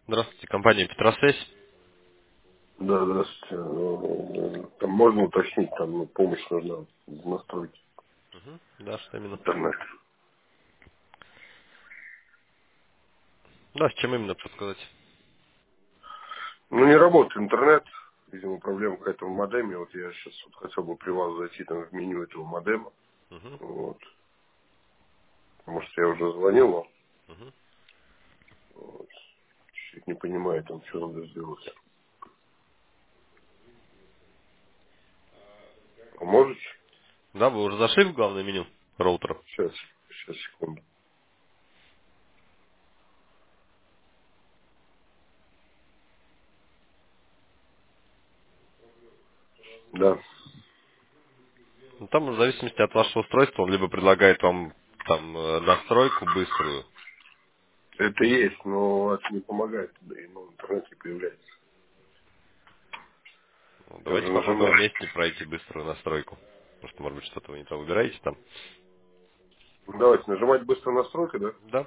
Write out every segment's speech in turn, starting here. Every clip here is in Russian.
Здравствуйте, компания Петросвязь. Да, здравствуйте. Там можно уточнить, там помощь нужна в настройке Да, что именно? интернета. Да, с чем именно подсказать? Ну, не работает интернет. Видимо, проблема какая-то в модеме. Вот я сейчас вот хотел бы при вас зайти там в меню этого модема. Мгм, Вот. Потому что я уже звонил вам. мгм. Вот. Чуть не понимаю, там, что надо сделать. Поможете? Да, вы уже зашли в главное меню роутера? Сейчас, секунду. Да. Ну, там в зависимости от вашего устройства он либо предлагает вам там настройку быструю. Это есть, но это не помогает. Да и интернет не появляется. Ну, Я давайте уже попробуем нажимаю. вместе пройти быструю настройку. Может, может быть, что-то вы не то выбираете там. Давайте нажимать быстро настройка, да? Да.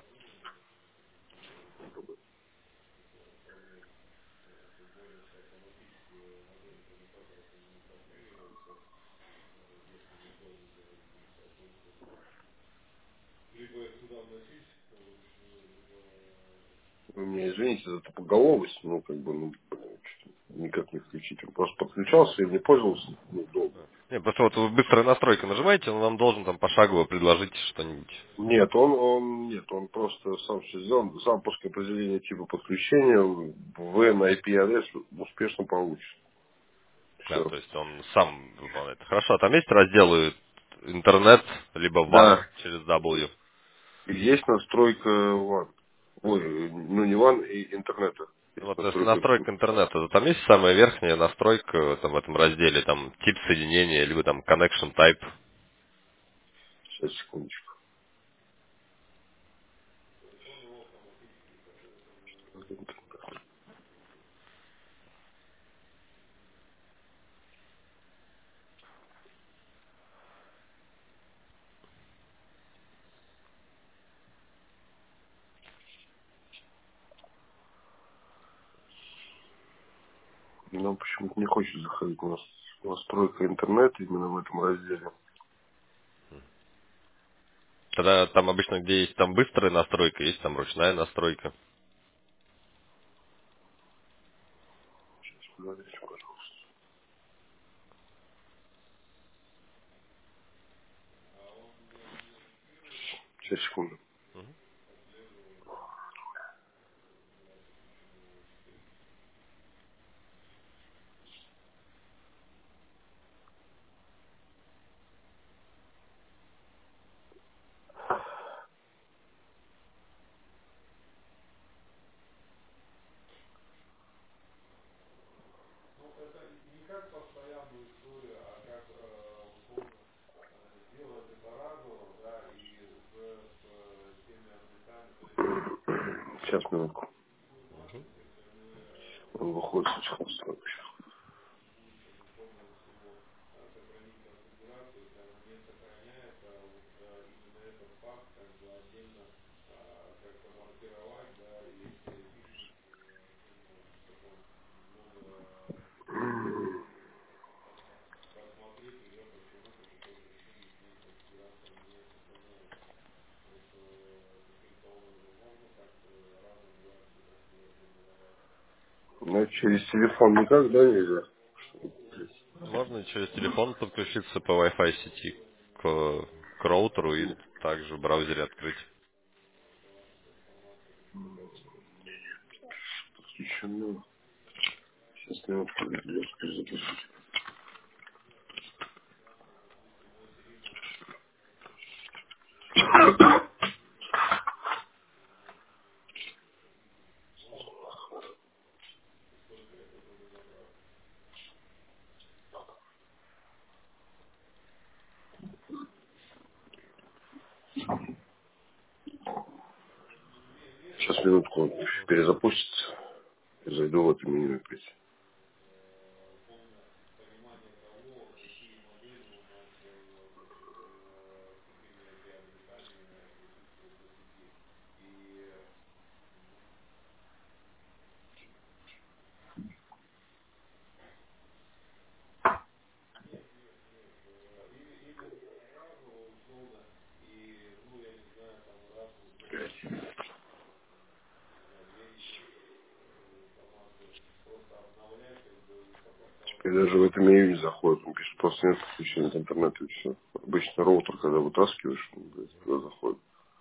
Вы меня извините за тупоголовость, ну, как бы, блин, что-то никак не включить. Он просто подключался и не пользовался, долго. Не, просто вот вы быстрая настройка нажимаете, он вам должен там пошагово предложить что-нибудь. Нет, он просто сам все сделан. Запуск определения типа подключения в на IP-адрес успешно получен. Да, Все. то есть он сам выполняет. Хорошо, а там есть разделы интернет, либо WAN Да, через W. есть настройка WAN. Ой, ну не WAN, и интернета. Есть Вот если настройка. настройка интернета, то там есть самая верхняя настройка там, в этом разделе, там тип соединения, либо там connection type. Сейчас, секундочку. Нам почему-то не хочет заходить у нас настройка интернета именно в этом разделе. Тогда там обычно, где есть там быстрая настройка, есть там ручная настройка. Смотрите, пожалуйста. Сейчас, секунду. Сейчас, минутку. Он выходит с этих настроек. Ну, через телефон никак, да, нельзя? Можно через телефон подключиться по Wi-Fi сети к роутеру и также в браузере открыть. Подключено. Сейчас, минутку, я перезапишу. Сейчас, минутку, он перезапустится. Я зайду в это меню опять. И даже в это меню не заходит. Он пишет, просто нет подключения к интернету и все. Обычно роутер, когда вытаскиваешь, он говорит, туда заходит.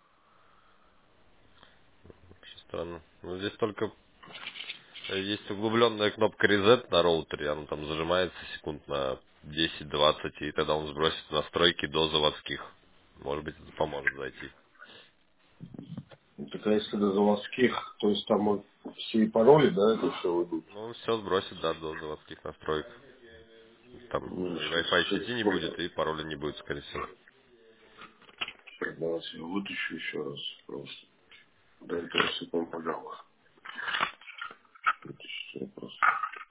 Очень странно. Ну, здесь только есть углубленная кнопка reset на роутере, она там зажимается секунд на 10-20, и тогда он сбросит настройки до заводских. Может быть, это поможет зайти. Ну, так а если до заводских, то есть там вот все пароли, да, это все уйдут. Ну, все сбросит, да, до заводских настроек. Там Ну, и сейчас, Wi-Fi сети не будет, и пароля не будет, скорее всего. давайте я вытащу еще раз просто. До этого все помогало. Вытащить я просто.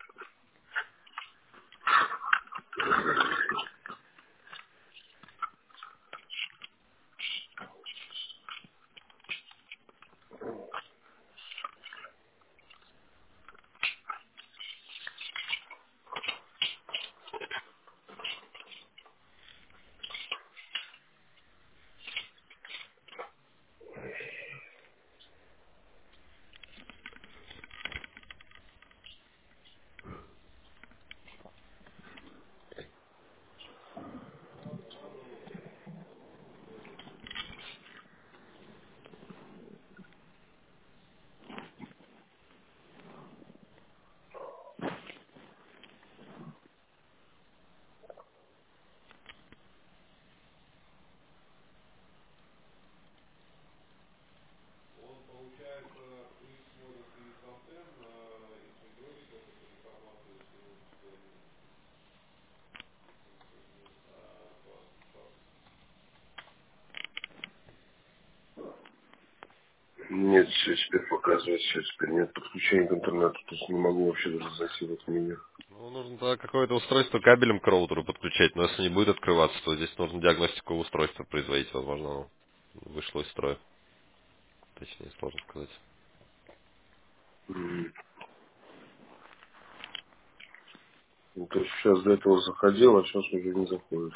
Нет, все теперь показывает, все теперь нет подключения к интернету, то есть не могу вообще даже зайти в это меню. Ну, нужно тогда какое-то устройство кабелем к роутеру подключать, но если не будет открываться, то здесь нужно диагностику устройства производить, возможно, оно вышло из строя. Точнее, сложно сказать. Мгм. Ну, то есть сейчас до этого заходил, а сейчас уже не заходит.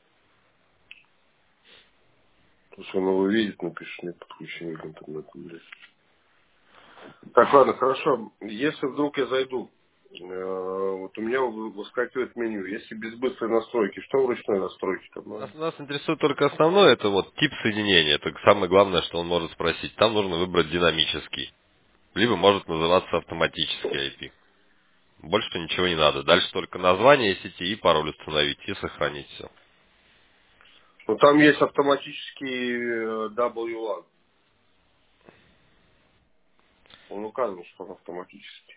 То есть он его видит, напишет, нет подключения к интернету. Блядь. Так, ладно, хорошо. Если вдруг я зайду, вот у меня выскакивает меню. Если без быстрой настройки, что в ручной настройке там надо? Нас интересует только основное, это вот тип соединения. Это самое главное, что он может спросить. Там нужно выбрать динамический. Либо может называться автоматический IP. Больше ничего не надо. Дальше только название сети и пароль установить и сохранить все. Ну, там есть автоматический W1. Он указан, что он автоматический.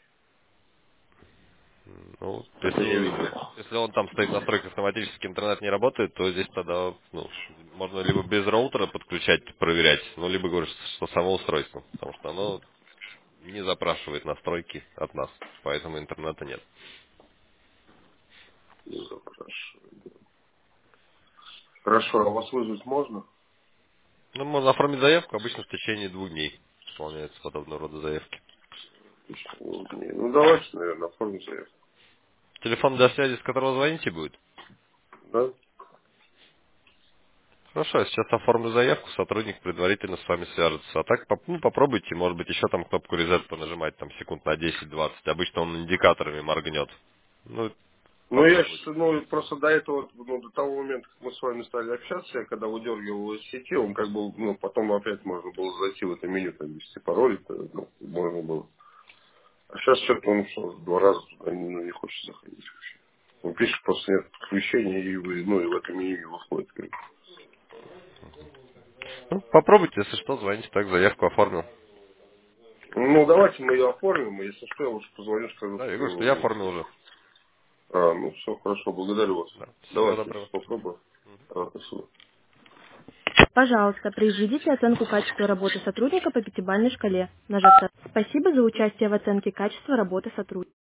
Ну, Это я видел. если он там стоит в настройках автоматически, интернет не работает, то здесь тогда можно либо без роутера подключать, проверять, ну, либо говоришь, что само устройство, потому что оно не запрашивает настройки от нас, поэтому интернета нет. Запрашиваю. Хорошо, а вас вызвать можно? Ну, можно оформить заявку, обычно в течение 2 дней исполняются подобного рода заявки. Ну, давайте, наверное, оформим заявку. Телефон для связи, с которого звоните, будет? Да? Хорошо, я сейчас оформлю заявку, сотрудник предварительно с вами свяжется. А так попробуйте, может быть, еще там кнопку reset понажимать там секунд на 10-20. Обычно он индикаторами моргнет. Ну, Ну, я попробуйте. сейчас, ну, просто до этого, ну, до того момента, как мы с вами стали общаться, я когда выдергивал из сети, он как бы, ну, потом опять можно было зайти в это меню, там, ввести пароль, ну, можно было. А сейчас что-то он что, 2 раза туда не хочет заходить вообще. Он пишет, просто нет подключения, и вы, ну, и в это меню не выходит. Ну, попробуйте, если что, звоните, так заявку оформил. Ну, давайте мы ее оформим, и если что, я лучше позвоню, скажу, Да, я говорю, что я что... оформил уже. Ну, все, хорошо, благодарю вас. Да. Всего Давайте я доброго. сейчас попробую. Спасибо. Пожалуйста, произведите оценку качества работы сотрудника по пятибалльной шкале. Нажав «Спасибо за участие в оценке качества работы сотрудника».